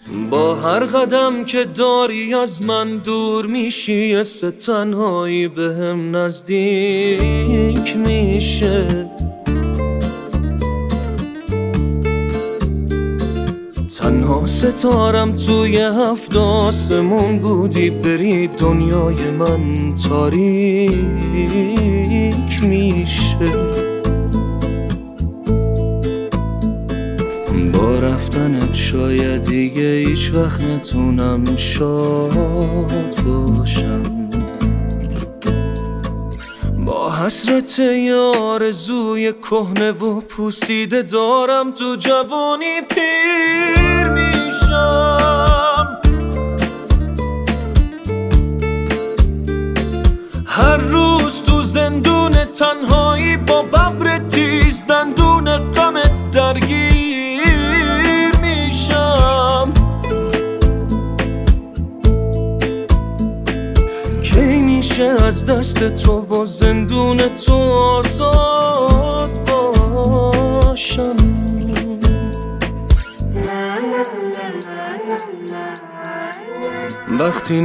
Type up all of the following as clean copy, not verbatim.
با هر قدم که داری از من دور میشی، حس تنهایی بهم نزدیک میشه. تنها ستارم توی هفت آسمون بودی، بری دنیای من تاریک میشه. با رفتنت شاید دیگه هیچ وقت نتونم شاد باشم. با حسرت یه آرزوی کهنه و پوسیده دارم تو جوانی پیر میشم. هر روز تو زندون تنهایی با ببر تیز دندون غمت درگیر میشم. کی میشه از دست تو و زندون تو آزاد باشم؟ وقتی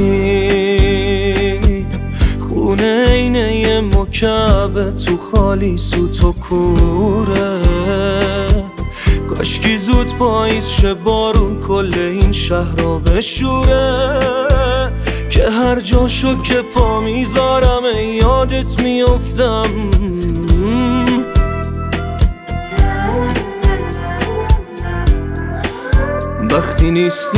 نیستی خونه اینه یه مکعب تو خالی سوت و کوره. کاشکی زود پاییز شه بارون کل این شهر را بشوره، که هر جاشو که پا میذارم یادت میافتم. وقتی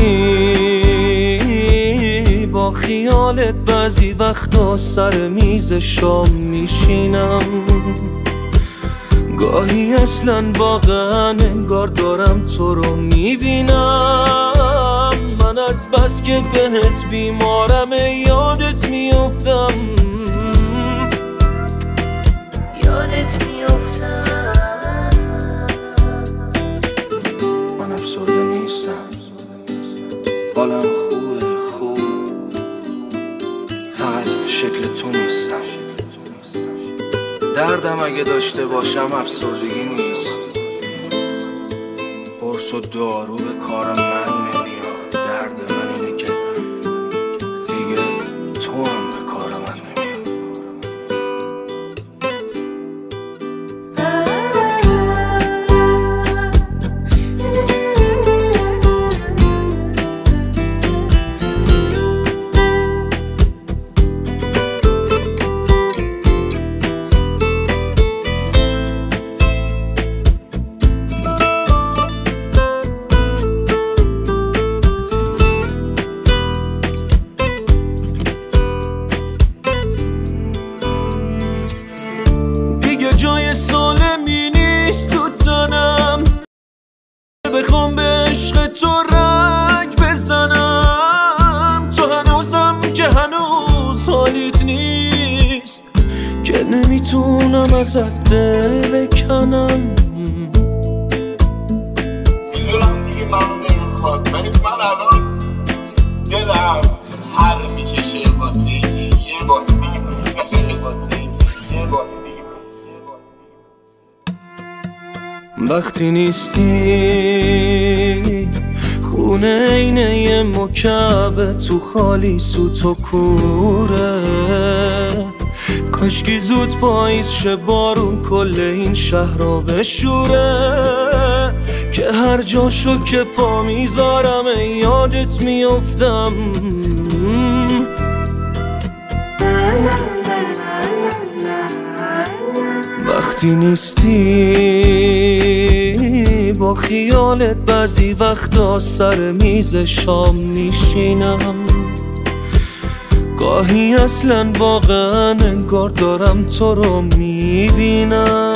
نیستی با خیالت بعضی وقتا سر میز شام میشینم. گاهی اصلا واقعا انگار دارم تو رو میبینم. من از بس که بهت بیمارم یادت میافتم. یادت میافتم. من افسرده نیستم، حالم خوبه خوب، فقط شکل تو نیستم. دردم اگه داشته باشم افسردگی نیست، قرص و دارو به کار من نمیاد. درد من اینه که دیگه تو هم به کار من نمیاد. جای سالمی نیست تو تنم، بخوام به عشق تو رنگ بزنم. تو هنوزم که هنوز حالیت نیست، که نمیتونم ازت دل بکنم. میدونم دیگه منو نمیخواد، ولی من الان دلم هر میکشه واسه یه بار وقتی نیستی خونه اینه یه مکعب تو خالی سوت و کوره. کاشکی زود پاییز شه بارون کل این شهر را بشوره، که هر جاشو که پا میذارم یادت میافتم. وقتی نیستی با خیالت بعضی وقتا سر میز شام میشینم. گاهی اصلا واقعا انگار دارم تو رو میبینم.